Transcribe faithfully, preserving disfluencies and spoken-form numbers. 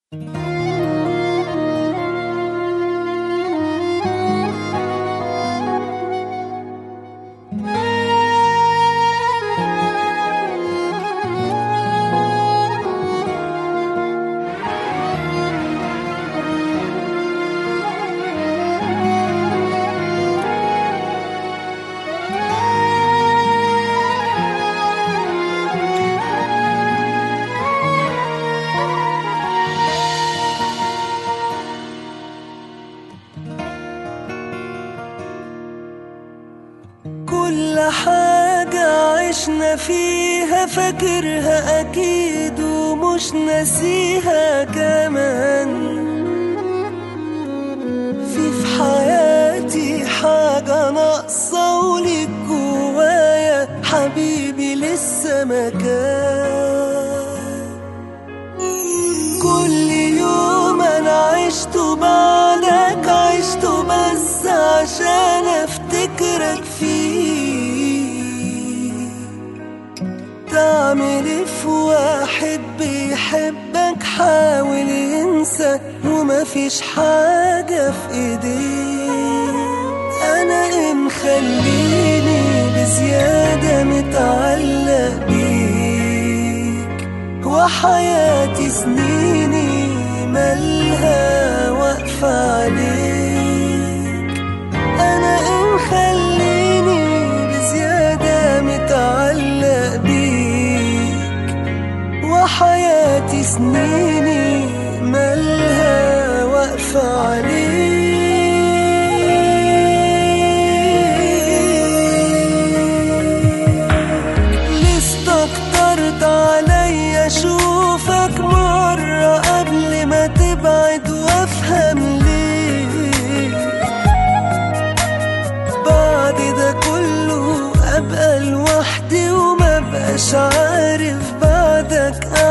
كل حاجة عشنا فيها فاكرها أكيد ومش ناسيها كمان. في في حياتي حاجة ناقصة وليك جوايا حبيبي لسه مكان. كل يوم أنا عشته بعدك عشته بس عشان أفتكرك فيه. تعمل إيه في واحد بيحبك حاول ينسى ومفيش حاجة في إيديه. أنا إيه مخليني بزيادة متعلق بيك وحياتي سنيني مالها واقفة عليك. أنا إيه مخليني بزيادة متعلق بيك وحياتي سنيني مالها واقفة عليك. ليه استكترت عليا أشوفك مرة قبل ما تبعد وأفهم ليه بعد ده كله أبقى لوحدي ومبقاش عارف بعدك